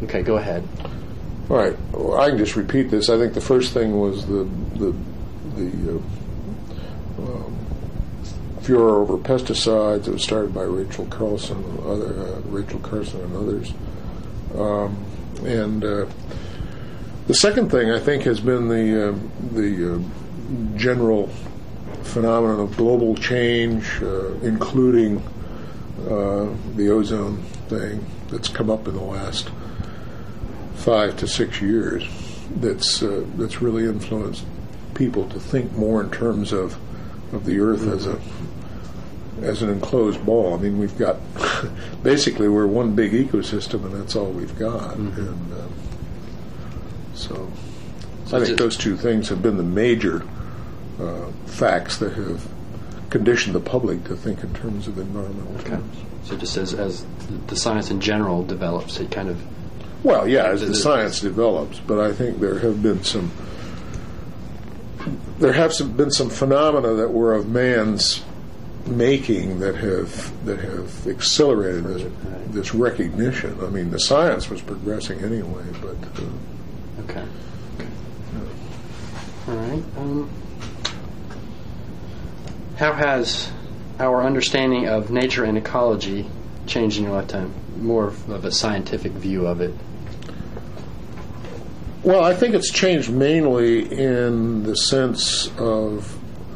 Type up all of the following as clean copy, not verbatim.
Okay, go ahead. All right. Well, I can just repeat this. I think the first thing was the furor over pesticides. It was started by Rachel Carson and others. And the second thing, I think, has been the general phenomenon of global change, including the ozone thing that's come up in the last 5 to 6 years. That's really influenced people to think more in terms of the Earth as an enclosed ball. I mean, we've got basically we're one big ecosystem, and that's all we've got. And so I think those two things have been the major facts that have conditioned the public to think in terms of environmental terms. So just as the science in general develops, it kind of... Well, yeah, as the science develops, but I think there have been some phenomena that were of man's making that have accelerated this recognition. I mean, the science was progressing anyway, but... Okay. All right. How has our understanding of nature and ecology changed in your lifetime? More of a scientific view of it. Well, I think it's changed mainly in the sense of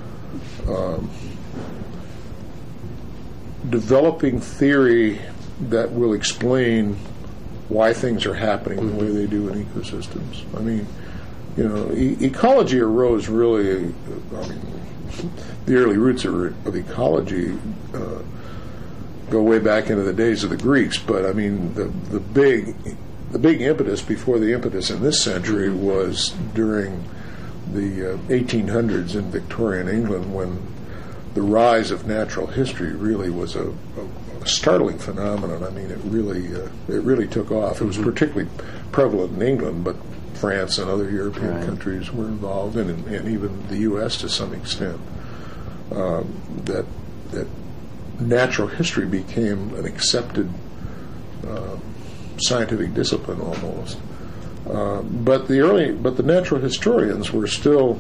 developing theory that will explain why things are happening the way they do in ecosystems. I mean, ecology arose really, the early roots of ecology go way back into the days of the Greeks, but I mean, the big impetus before the impetus in this century was during the 1800s in Victorian England, when the rise of natural history really was a startling phenomenon. I mean, it really took off. It was particularly prevalent in England, but France and other European countries were involved, and even the U.S. to some extent. That natural history became an accepted scientific discipline almost. But the natural historians were still,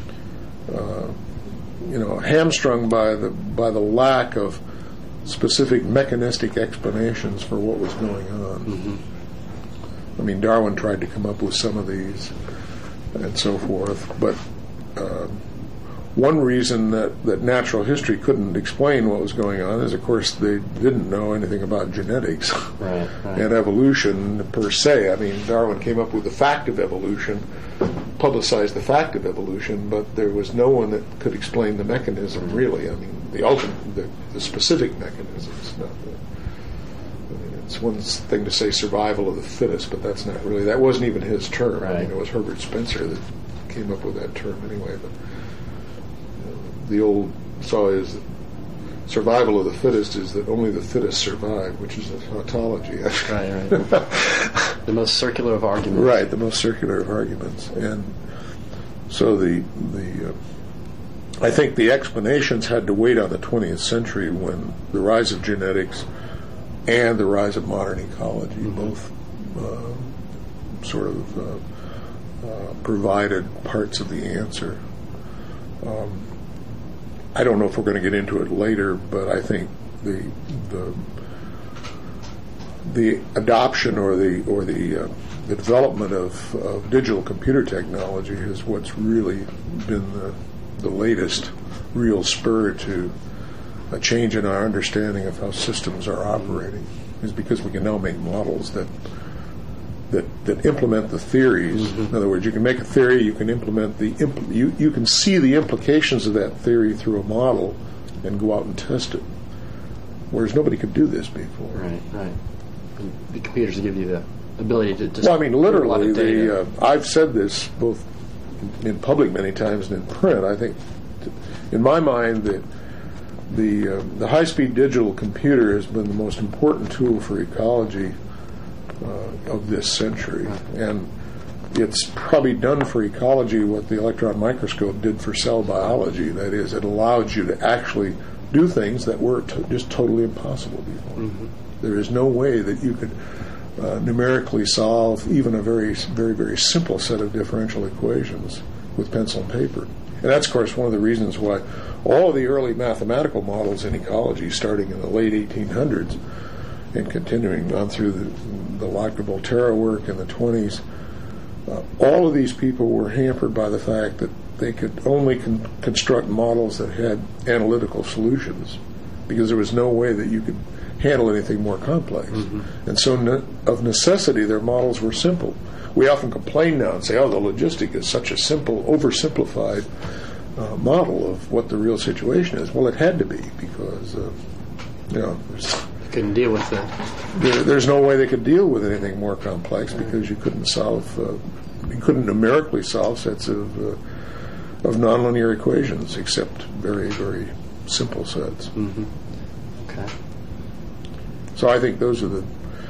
hamstrung by the lack of specific mechanistic explanations for what was going on. I mean, Darwin tried to come up with some of these and so forth, but one reason that natural history couldn't explain what was going on is, of course, they didn't know anything about genetics and evolution per se. I mean, Darwin came up with the fact of evolution, publicized the fact of evolution, but there was no one that could explain the mechanism, really. I mean, the specific mechanisms. It's one thing to say survival of the fittest, but that wasn't even his term. I mean, it was Herbert Spencer that came up with that term anyway. But the old saw is that survival of the fittest is that only the fittest survive, which is a tautology. Right. The most circular of arguments. Right, the most circular of arguments. And so I think the explanations had to wait on the 20th century, when the rise of genetics and the rise of modern ecology both sort of provided parts of the answer. I don't know if we're going to get into it later, but I think the adoption or the development of digital computer technology is what's really been the latest real spur to a change in our understanding of how systems are operating, is because we can now make models that implement the theories. In other words, you can make a theory, you can implement you can see the implications of that theory through a model and go out and test it. Whereas nobody could do this before. Right. And the computers give you the ability to just... Well, I mean, literally, I've said this both in public many times and in print. I think, in my mind, that the high-speed digital computer has been the most important tool for ecology of this century, and it's probably done for ecology what the electron microscope did for cell biology. That is, it allowed you to actually do things that were just totally impossible before. There is no way that you could numerically solve even a very, very, very simple set of differential equations with pencil and paper. And that's, of course, one of the reasons why all of the early mathematical models in ecology, starting in the late 1800s and continuing on through the Lockyer-Volterra work in the 20s, all of these people were hampered by the fact that they could only construct models that had analytical solutions, because there was no way that you could handle anything more complex. Mm-hmm. And so of necessity, their models were simple. We often complain now and say, the logistic is such a simple, oversimplified model of what the real situation is. Well, it had to be, because, couldn't deal with that. There's no way they could deal with anything more complex, because you couldn't numerically solve sets of nonlinear equations, except very, very simple sets. Mm-hmm. Okay. So I think those are the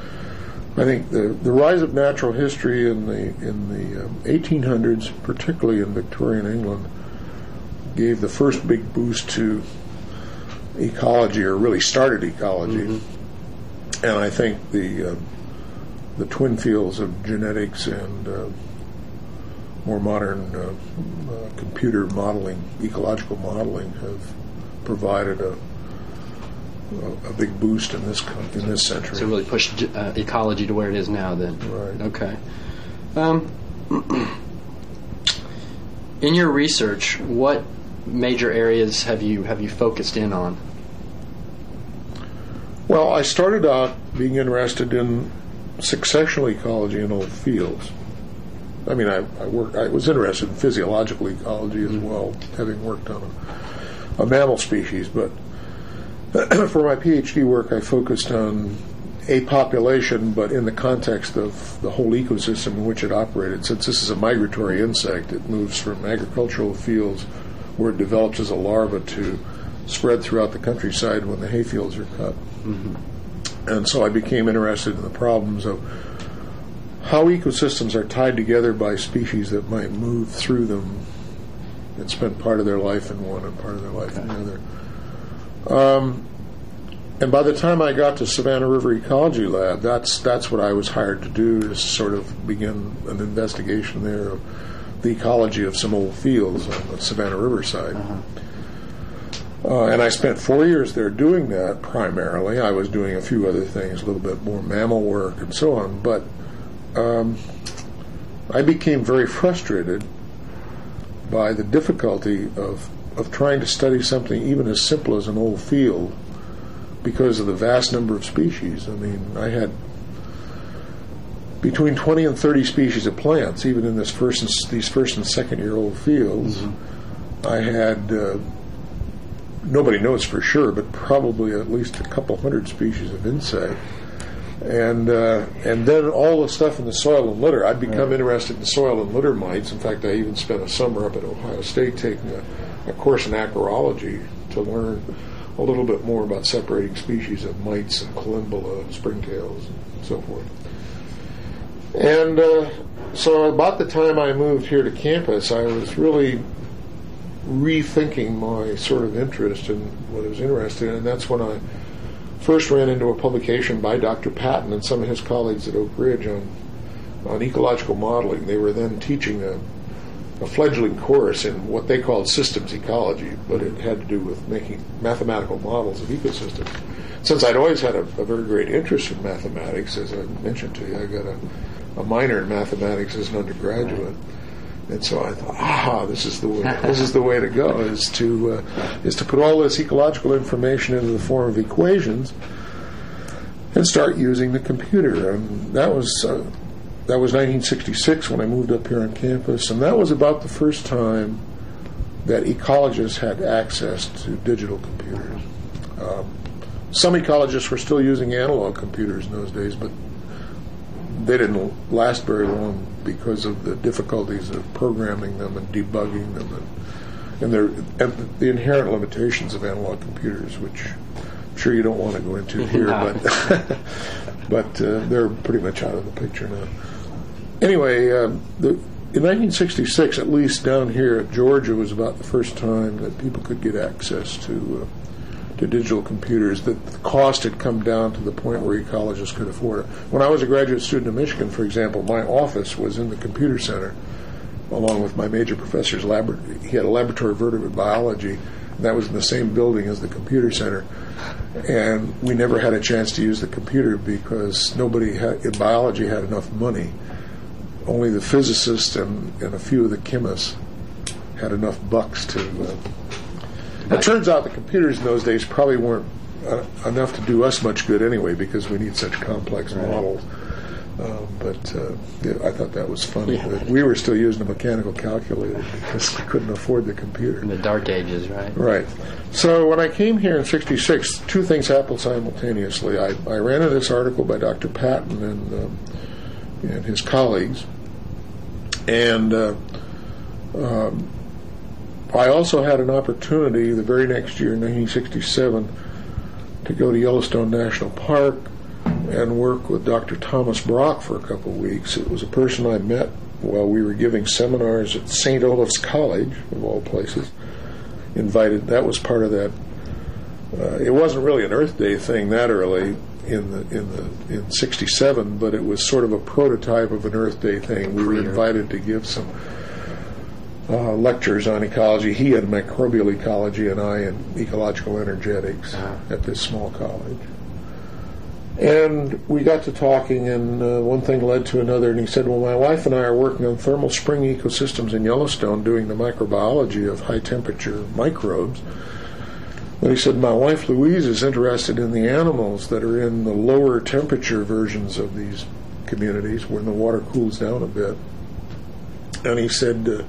rise of natural history in the 1800s, particularly in Victorian England, gave the first big boost to ecology, or really started ecology. Mm-hmm. And I think the twin fields of genetics and more modern computer modeling, ecological modeling, have provided a big boost in this century. So really pushed ecology to where it is now, then. Right. Okay. In your research, what major areas have you focused in on? Well, I started out being interested in successional ecology in old fields. I mean, I was interested in physiological ecology as well, having worked on a mammal species, but for my PhD work, I focused on a population, but in the context of the whole ecosystem in which it operated. Since this is a migratory insect, it moves from agricultural fields where it develops as a larva to spread throughout the countryside when the hay fields are cut. Mm-hmm. And so I became interested in the problems of how ecosystems are tied together by species that might move through them and spend part of their life in one and part of their life in the other. And by the time I got to Savannah River Ecology Lab, that's what I was hired to do, to sort of begin an investigation there of the ecology of some old fields on the Savannah River side. Uh-huh. And I spent 4 years there doing that primarily. I was doing a few other things, a little bit more mammal work and so on, but I became very frustrated by the difficulty of trying to study something even as simple as an old field, because of the vast number of species. I mean, I had between 20 and 30 species of plants, even in these first and second year old fields. Mm-hmm. I had, nobody knows for sure, but probably at least a couple hundred species of insect. And then all the stuff in the soil and litter. I'd become interested in soil and litter mites. In fact, I even spent a summer up at Ohio State taking a course in acarology to learn a little bit more about separating species of mites and columbella, springtails, and so forth. And so about the time I moved here to campus, I was really rethinking my sort of interest in what I was interested in, and that's when I first ran into a publication by Dr. Patton and some of his colleagues at Oak Ridge on ecological modeling. They were then teaching a fledgling course in what they called systems ecology, but it had to do with making mathematical models of ecosystems. Since I'd always had a very great interest in mathematics, as I mentioned to you, I got a minor in mathematics as an undergraduate, and so I thought, this is the way. This is the way to go. Is to put all this ecological information into the form of equations and start using the computer. And that was 1966 when I moved up here on campus, and that was about the first time that ecologists had access to digital computers. Some ecologists were still using analog computers in those days, but they didn't last very long because of the difficulties of programming them and debugging them and the inherent limitations of analog computers, which I'm sure you don't want to go into here, but they're pretty much out of the picture now. Anyway, in 1966, at least down here at Georgia, was about the first time that people could get access to to digital computers, that the cost had come down to the point where ecologists could afford it. When I was a graduate student in Michigan, for example, my office was in the computer center, along with my major professor's laboratory. He had a laboratory of vertebrate biology, and that was in the same building as the computer center. And we never had a chance to use the computer because nobody in biology had enough money. Only the physicists and a few of the chemists had enough bucks to... It turns out the computers in those days probably weren't enough to do us much good anyway, because we need such complex models. But I thought that was funny. Yeah. That we were still using a mechanical calculator because we couldn't afford the computer. In the dark ages, right? Right. So when I came here in '66, two things happened simultaneously. I ran into this article by Dr. Patton and his colleagues, and I also had an opportunity the very next year, in 1967, to go to Yellowstone National Park and work with Dr. Thomas Brock for a couple of weeks. It was a person I met while we were giving seminars at St. Olave's College, of all places. Invited. That was part of that. It wasn't really an Earth Day thing that early in '67, but it was sort of a prototype of an Earth Day thing. We were invited to give some lectures on ecology. He had microbial ecology, and I in ecological energetics at this small college. And we got to talking, and one thing led to another, and he said, well, my wife and I are working on thermal spring ecosystems in Yellowstone, doing the microbiology of high-temperature microbes. But he said, my wife Louise is interested in the animals that are in the lower temperature versions of these communities, when the water cools down a bit. And he said,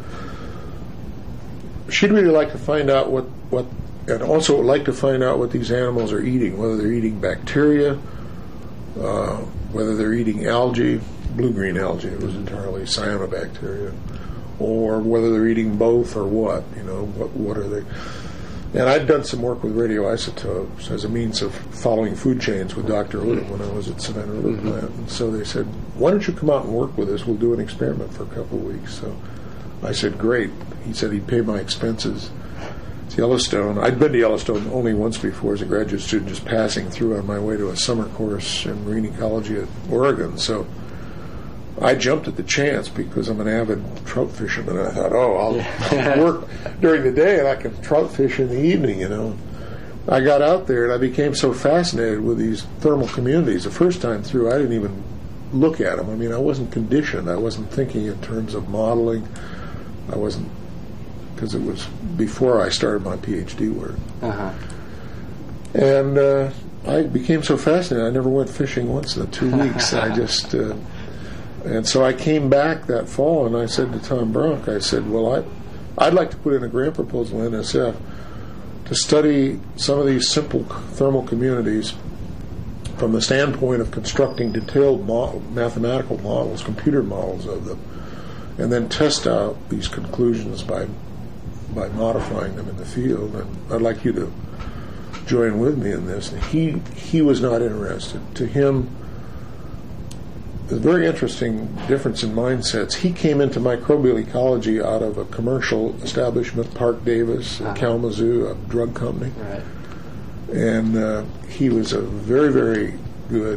she'd really like to find out what, and also would like to find out what these animals are eating, whether they're eating bacteria, whether they're eating algae, blue-green algae, it was entirely cyanobacteria, or whether they're eating both or what, what are they. And I'd done some work with radioisotopes as a means of following food chains with Dr. Liu when I was at Savannah River Plant. And so they said, why don't you come out and work with us? We'll do an experiment for a couple of weeks. So I said, great. He said he'd pay my expenses. It's Yellowstone. I'd been to Yellowstone only once before as a graduate student, just passing through on my way to a summer course in marine ecology at Oregon. So I jumped at the chance because I'm an avid trout fisherman. And I thought, I'll work during the day and I can trout fish in the evening, I got out there and I became so fascinated with these thermal communities. The first time through, I didn't even look at them. I mean, I wasn't conditioned. I wasn't thinking in terms of modeling. I wasn't, because it was before I started my PhD work. And I became so fascinated, I never went fishing once in the 2 weeks. I just, and so I came back that fall and I said to Tom Bronk, I said, well, I'd like to put in a grant proposal in NSF to study some of these simple thermal communities from the standpoint of constructing detailed mathematical models, computer models of them, and then test out these conclusions by modifying them in the field. And I'd like you to join with me in this. And he was not interested. To him, there's a very interesting difference in mindsets. He came into microbial ecology out of a commercial establishment, Park Davis, in Kalamazoo, a drug company. Right. And he was a very, very good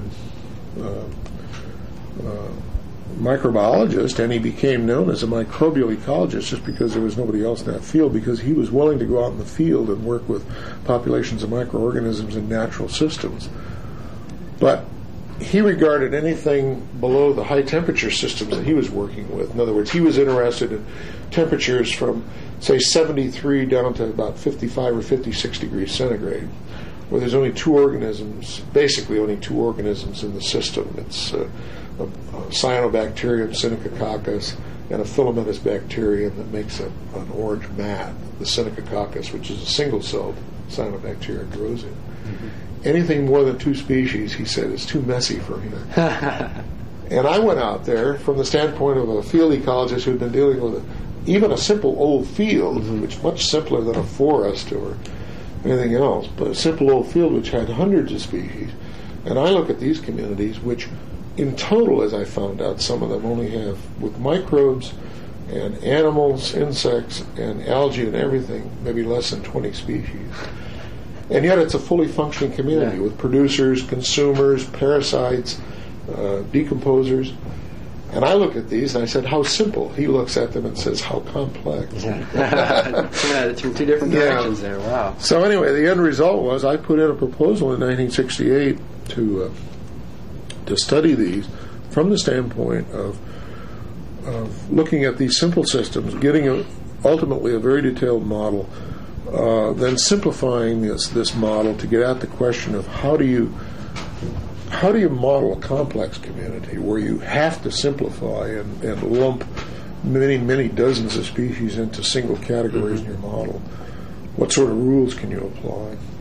microbiologist, and he became known as a microbial ecologist just because there was nobody else in that field, because he was willing to go out in the field and work with populations of microorganisms in natural systems. But he regarded anything below the high temperature systems that he was working with. In other words, he was interested in temperatures from, say, 73 down to about 55 or 56 degrees centigrade, where there's only basically only two organisms in the system. It's a cyanobacterium, Synechococcus, and a filamentous bacterium that makes an orange mat, the Synechococcus, which is a single-celled cyanobacteria, grows in. Anything more than two species, he said, is too messy for him. And I went out there from the standpoint of a field ecologist who had been dealing with even a simple old field, which is much simpler than a forest or anything else, but a simple old field which had hundreds of species. And I look at these communities, which in total, as I found out, some of them only have, with microbes and animals, insects, and algae and everything, maybe less than 20 species. And yet it's a fully functioning community Yeah. with producers, consumers, parasites, decomposers. And I look at these and I said, how simple. He looks at them and says, how complex. From two different directions there. Wow. So anyway, the end result was I put in a proposal in 1968 to study these from the standpoint of looking at these simple systems, getting ultimately a very detailed model, then simplifying this model to get at the question of how do you model a complex community where you have to simplify and lump many dozens of species into single categories in your model. What sort of rules can you apply?